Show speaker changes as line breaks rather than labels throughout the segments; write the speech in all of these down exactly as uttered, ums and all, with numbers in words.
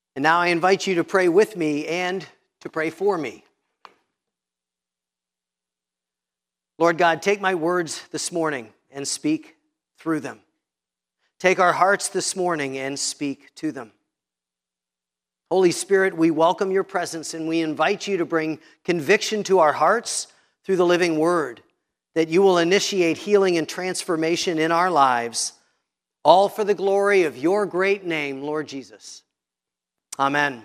And now I invite you to pray with me and to pray for me. Lord God, take my words this morning and speak through them. Take our hearts this morning and speak to them. Holy Spirit, we welcome your presence and we invite you to bring conviction to our hearts through the living word, that you will initiate healing and transformation in our lives, all for the glory of your great name, Lord Jesus. Amen.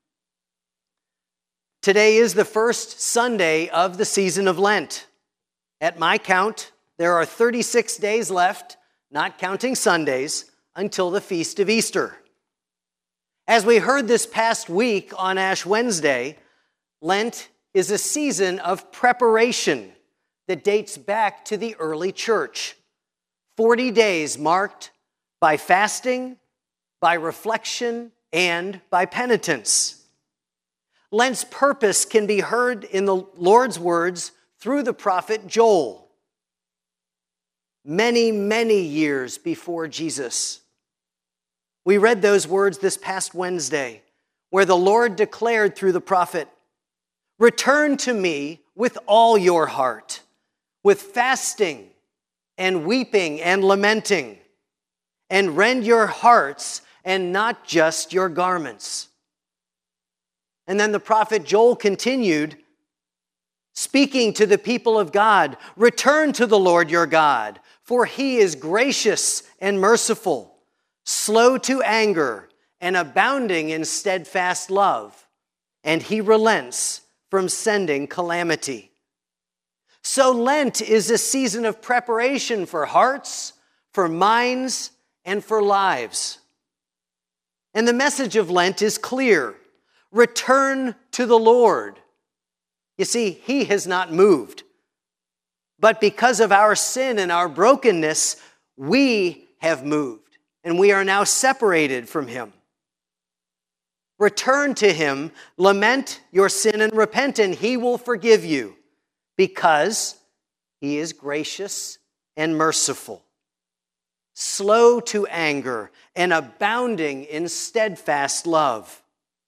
Today is the first Sunday of the season of Lent. At my count, there are thirty-six days left, not counting Sundays, until the Feast of Easter. As we heard this past week on Ash Wednesday, Lent is a season of preparation that dates back to the early church. forty days marked by fasting, by reflection, and by penitence. Lent's purpose can be heard in the Lord's words through the prophet Joel. Many, many years before Jesus. We read those words this past Wednesday, where the Lord declared through the prophet, "Return to me with all your heart, with fasting and weeping and lamenting, and rend your hearts and not just your garments." And then the prophet Joel continued, speaking to the people of God, "Return to the Lord your God, for he is gracious and merciful, slow to anger, and abounding in steadfast love, and he relents from sending calamity." So Lent is a season of preparation for hearts, for minds, and for lives. And the message of Lent is clear. Return to the Lord. You see, he has not moved. But because of our sin and our brokenness, we have moved, and we are now separated from him. Return to him, lament your sin and repent, and he will forgive you, because he is gracious and merciful, slow to anger, and abounding in steadfast love.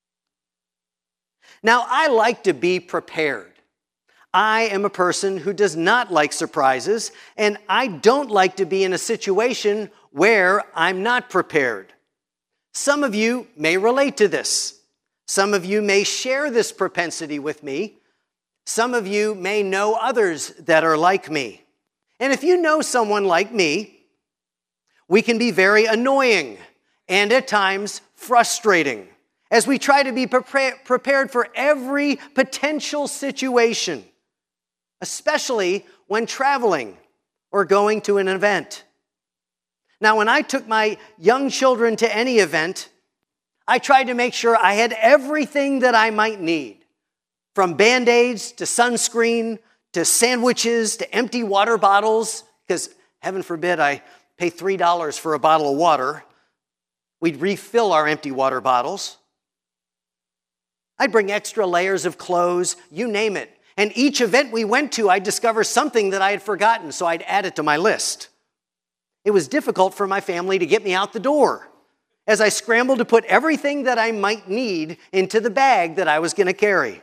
Now, I like to be prepared. I am a person who does not like surprises, and I don't like to be in a situation where I'm not prepared. Some of you may relate to this. Some of you may share this propensity with me. Some of you may know others that are like me. And if you know someone like me, we can be very annoying and at times frustrating as we try to be prepar- prepared for every potential situation, especially when traveling or going to an event. Now, when I took my young children to any event, I tried to make sure I had everything that I might need, from Band-Aids to sunscreen to sandwiches to empty water bottles, because heaven forbid I pay three dollars for a bottle of water. We'd refill our empty water bottles. I'd bring extra layers of clothes, you name it. And each event we went to, I'd discover something that I had forgotten, so I'd add it to my list. It was difficult for my family to get me out the door as I scrambled to put everything that I might need into the bag that I was going to carry.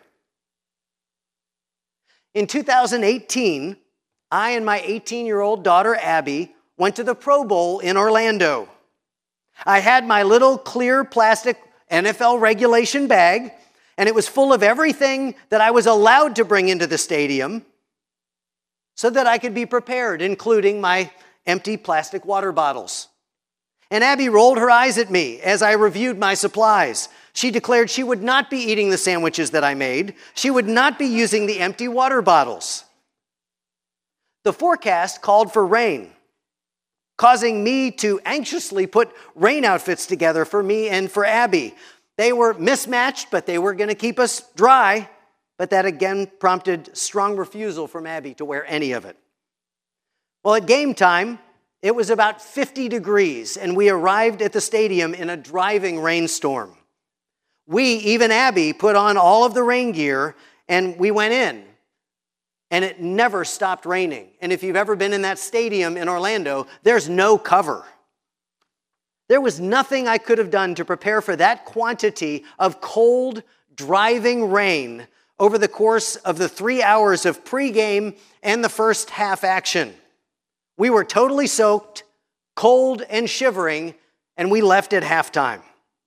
In two thousand eighteen, I and my eighteen-year-old daughter, Abby, went to the Pro Bowl in Orlando. I had my little clear plastic N F L regulation bag, and it was full of everything that I was allowed to bring into the stadium so that I could be prepared, including my empty plastic water bottles. And Abby rolled her eyes at me as I reviewed my supplies. She declared she would not be eating the sandwiches that I made. She would not be using the empty water bottles. The forecast called for rain, causing me to anxiously put rain outfits together for me and for Abby. They were mismatched, but they were going to keep us dry. But that again prompted strong refusal from Abby to wear any of it. Well, at game time, it was about fifty degrees, and we arrived at the stadium in a driving rainstorm. We, even Abby, put on all of the rain gear, and we went in. And it never stopped raining. And if you've ever been in that stadium in Orlando, there's no cover. There was nothing I could have done to prepare for that quantity of cold, driving rain over the course of the three hours of pregame and the first half action. We were totally soaked, cold and shivering, and we left at halftime.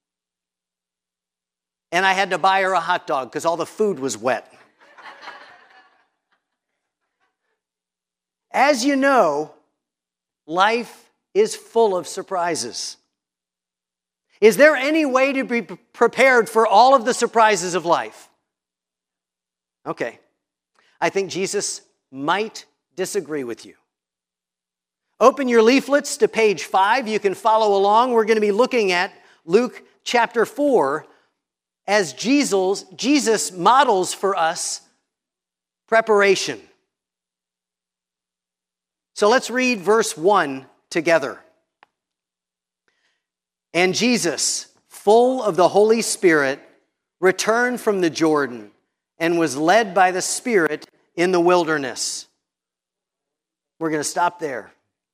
And I had to buy her a hot dog because all the food was wet. As you know, life is full of surprises. Is there any way to be prepared for all of the surprises of life? Okay. I think Jesus might disagree with you. Open your leaflets to page five. You can follow along. We're going to be looking at Luke chapter four as Jesus, Jesus models for us preparation. So let's read verse one together. And Jesus, full of the Holy Spirit, returned from the Jordan and was led by the Spirit in the wilderness. We're going to stop there.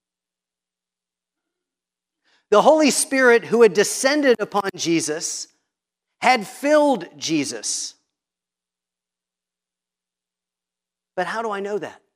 The Holy Spirit who had descended upon Jesus had filled Jesus. But how do I know that?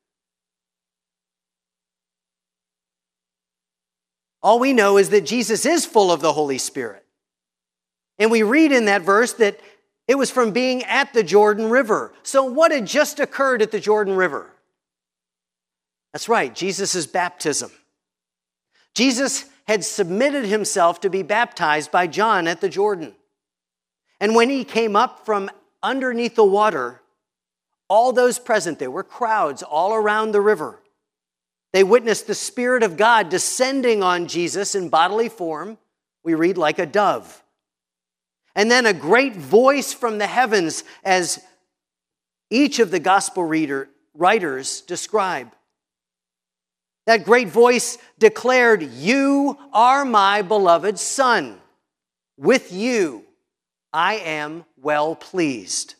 All we know is that Jesus is full of the Holy Spirit. And we read in that verse that it was from being at the Jordan River. So what had just occurred at the Jordan River? That's right, Jesus' baptism. Jesus had submitted himself to be baptized by John at the Jordan. And when he came up from underneath the water, all those present, there were crowds all around the river. They witnessed the Spirit of God descending on Jesus in bodily form. We read like a dove. And then a great voice from the heavens, as each of the gospel reader, writers describe. That great voice declared, "You are my beloved Son. With you I am well pleased."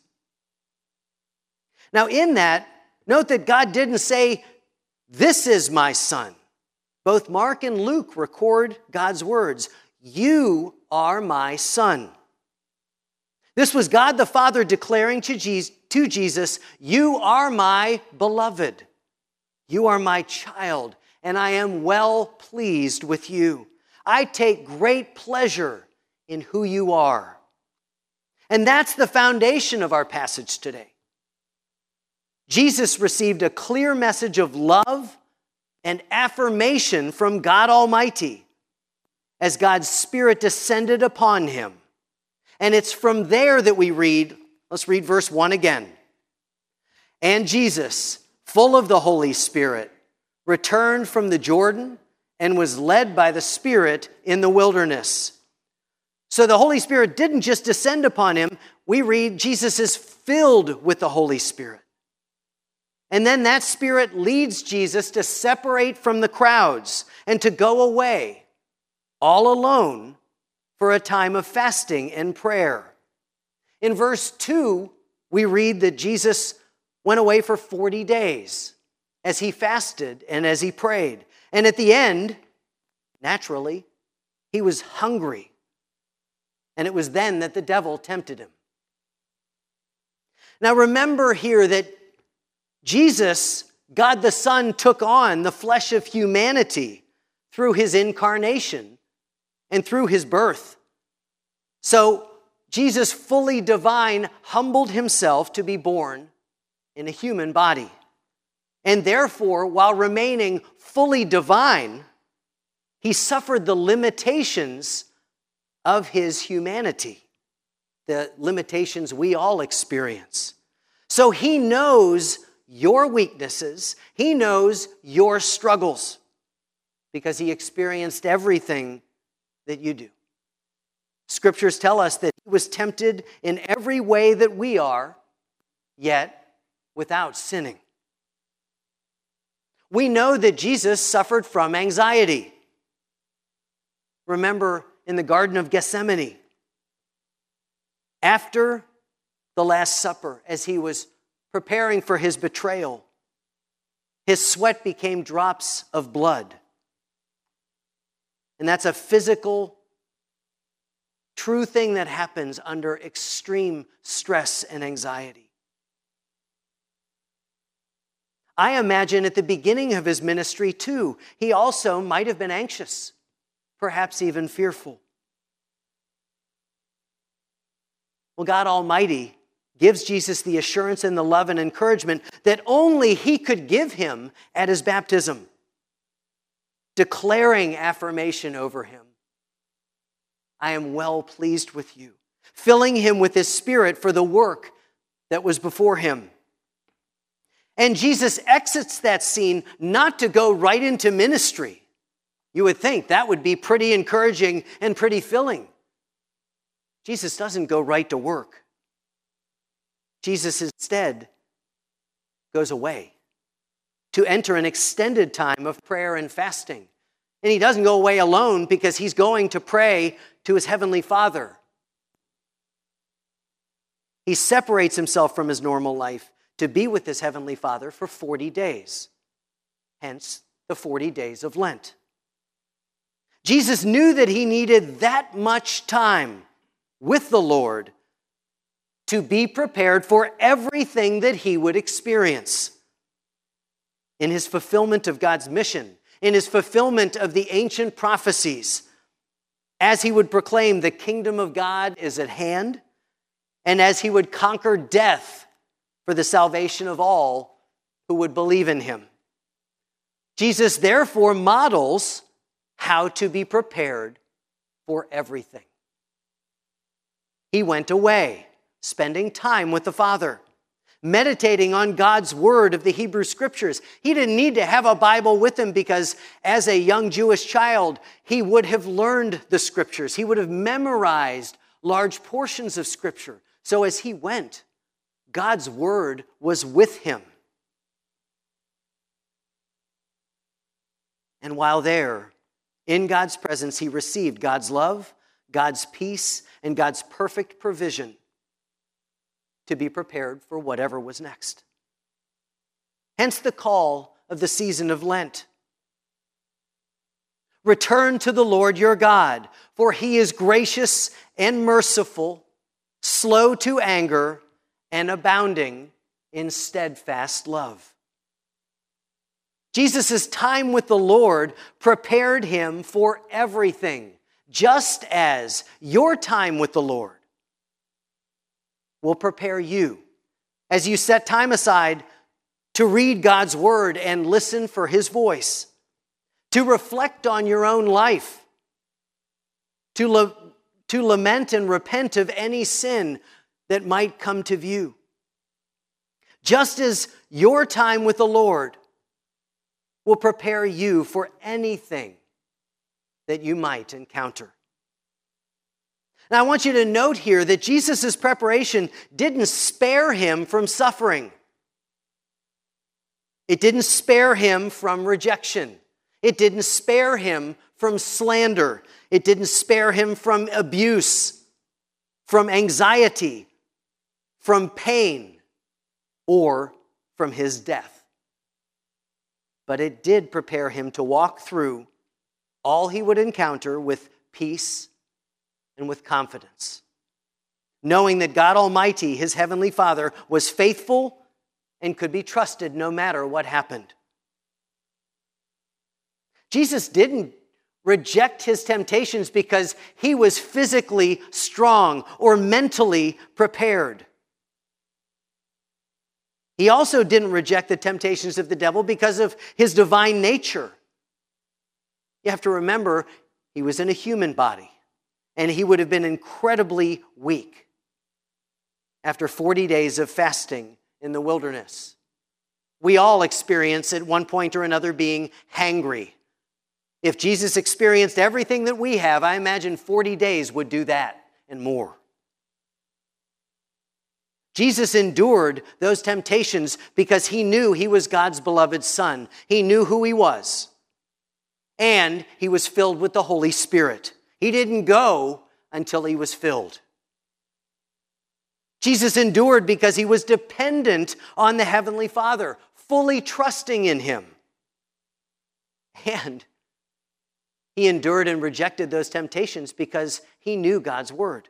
Now in that, note that God didn't say, "This is my Son." Both Mark and Luke record God's words, "You are my Son." This was God the Father declaring to Jesus, "You are my beloved. You are my child, and I am well pleased with you. I take great pleasure in who you are." And that's the foundation of our passage today. Jesus received a clear message of love and affirmation from God Almighty as God's Spirit descended upon him. And it's from there that we read, let's read verse one again. And Jesus, full of the Holy Spirit, returned from the Jordan and was led by the Spirit in the wilderness. So the Holy Spirit didn't just descend upon him. We read Jesus is filled with the Holy Spirit. And then that Spirit leads Jesus to separate from the crowds and to go away all alone for a time of fasting and prayer. In verse two, we read that Jesus went away for forty days as he fasted and as he prayed. And at the end, naturally, he was hungry. And it was then that the devil tempted him. Now remember here that Jesus, God the Son, took on the flesh of humanity through his incarnation and through his birth. So Jesus, fully divine, humbled himself to be born in a human body. And therefore, while remaining fully divine, he suffered the limitations of his humanity, the limitations we all experience. So he knows your weaknesses. He knows your struggles because he experienced everything that you do. Scriptures tell us that he was tempted in every way that we are, yet without sinning. We know that Jesus suffered from anxiety. Remember in the Garden of Gethsemane, after the Last Supper, as he was preparing for his betrayal, his sweat became drops of blood. And that's a physical true thing that happens under extreme stress and anxiety. I imagine at the beginning of his ministry, too, he also might have been anxious, perhaps even fearful. Well, God Almighty gives Jesus the assurance and the love and encouragement that only he could give him at his baptism, declaring affirmation over him. I am well pleased with you, filling him with his Spirit for the work that was before him. And Jesus exits that scene not to go right into ministry. You would think that would be pretty encouraging and pretty filling. Jesus doesn't go right to work. Jesus instead goes away to enter an extended time of prayer and fasting. And he doesn't go away alone because he's going to pray to his heavenly Father. He separates himself from his normal life to be with his heavenly Father for forty days. Hence, the forty days of Lent. Jesus knew that he needed that much time with the Lord to be prepared for everything that he would experience. In his fulfillment of God's mission, in his fulfillment of the ancient prophecies, as he would proclaim the kingdom of God is at hand, and as he would conquer death for the salvation of all who would believe in him. Jesus therefore models how to be prepared for everything. He went away, spending time with the Father, meditating on God's word of the Hebrew Scriptures. He didn't need to have a Bible with him because as a young Jewish child, he would have learned the Scriptures. He would have memorized large portions of Scripture. So as he went, God's word was with him. And while there, in God's presence, he received God's love, God's peace, and God's perfect provision to be prepared for whatever was next. Hence the call of the season of Lent. Return to the Lord your God, for he is gracious and merciful, slow to anger, and abounding in steadfast love. Jesus' time with the Lord prepared him for everything, just as your time with the Lord will prepare you as you set time aside to read God's word and listen for his voice, to reflect on your own life, to, la- to lament and repent of any sin that might come to view. Just as your time with the Lord will prepare you for anything that you might encounter. Now, I want you to note here that Jesus' preparation didn't spare him from suffering. It didn't spare him from rejection. It didn't spare him from slander. It didn't spare him from abuse, from anxiety, from pain, or from his death. But it did prepare him to walk through all he would encounter with peace and with confidence, knowing that God Almighty, his heavenly Father, was faithful and could be trusted no matter what happened. Jesus didn't reject his temptations because he was physically strong or mentally prepared. He also didn't reject the temptations of the devil because of his divine nature. You have to remember, he was in a human body, and he would have been incredibly weak after forty days of fasting in the wilderness. We all experience at one point or another being hangry. If Jesus experienced everything that we have, I imagine forty days would do that and more. Jesus endured those temptations because he knew he was God's beloved Son. He knew who he was. And he was filled with the Holy Spirit. He didn't go until he was filled. Jesus endured because he was dependent on the Heavenly Father, fully trusting in him. And He endured and rejected those temptations because he knew God's word.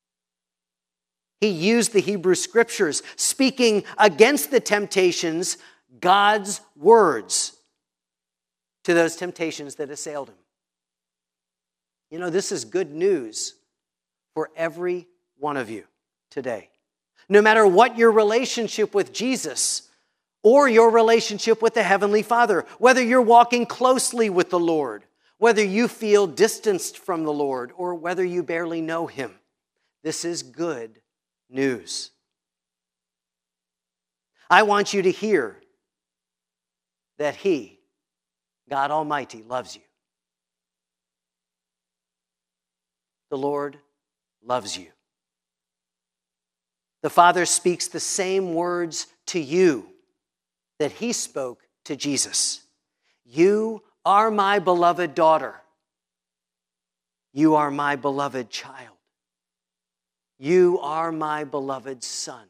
He used the Hebrew scriptures, speaking against the temptations, God's words, to those temptations that assailed him. You know, this is good news for every one of you today. No matter what your relationship with Jesus or your relationship with the Heavenly Father, whether you're walking closely with the Lord, whether you feel distanced from the Lord, or whether you barely know him, this is good news. I want you to hear that he, God Almighty, loves you. The Lord loves you. The Father speaks the same words to you that he spoke to Jesus. You are my beloved daughter. You are my beloved child. You are my beloved son.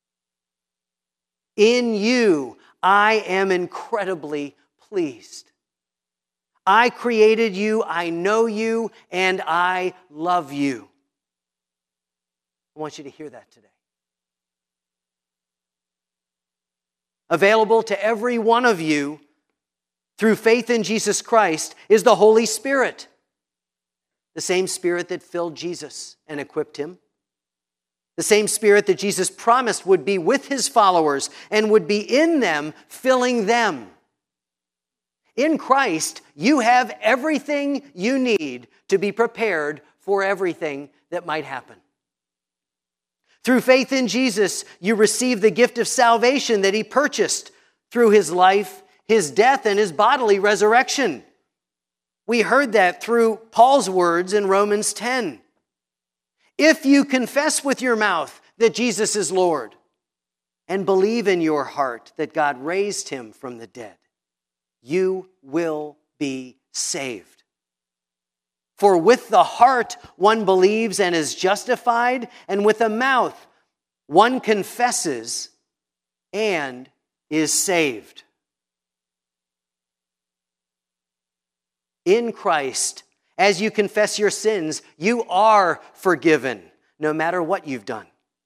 In you, I am incredibly pleased. I created you, I know you, and I love you. I want you to hear that today. Available to every one of you through faith in Jesus Christ is the Holy Spirit. The same Spirit that filled Jesus and equipped him. The same Spirit that Jesus promised would be with his followers and would be in them, filling them. In Christ, you have everything you need to be prepared for everything that might happen. Through faith in Jesus, you receive the gift of salvation that he purchased through his life, his death, and his bodily resurrection. We heard that through Paul's words in Romans ten. If you confess with your mouth that Jesus is Lord and believe in your heart that God raised him from the dead, you will be saved. For with the heart one believes and is justified, and with the mouth one confesses and is saved. In Christ, as you confess your sins, you are forgiven, no matter what you've done.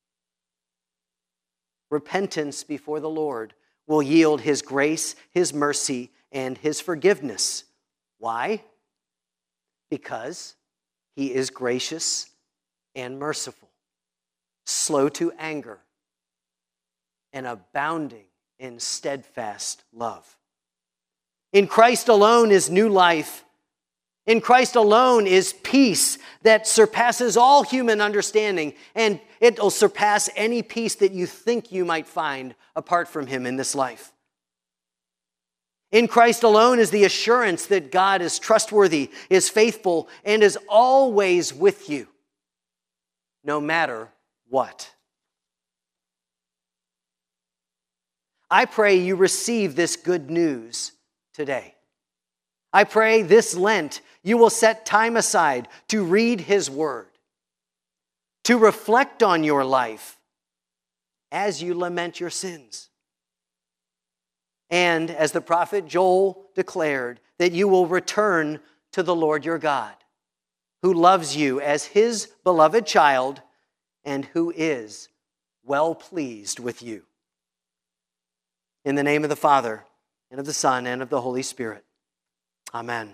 Repentance before the Lord will yield his grace, his mercy, and his forgiveness. Why? Because he is gracious and merciful, slow to anger, and abounding in steadfast love. In Christ alone is new life. In Christ alone is peace that surpasses all human understanding, and it will surpass any peace that you think you might find apart from him in this life. In Christ alone is the assurance that God is trustworthy, is faithful, and is always with you, no matter what. I pray you receive this good news today. I pray this Lent you will set time aside to read his word, to reflect on your life as you lament your sins. And as the prophet Joel declared, that you will return to the Lord your God, who loves you as his beloved child and who is well pleased with you. In the name of the Father, and of the Son, and of the Holy Spirit. Amen.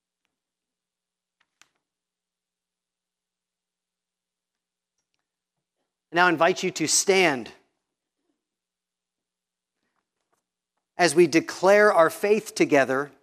I now invite you to stand as we declare our faith together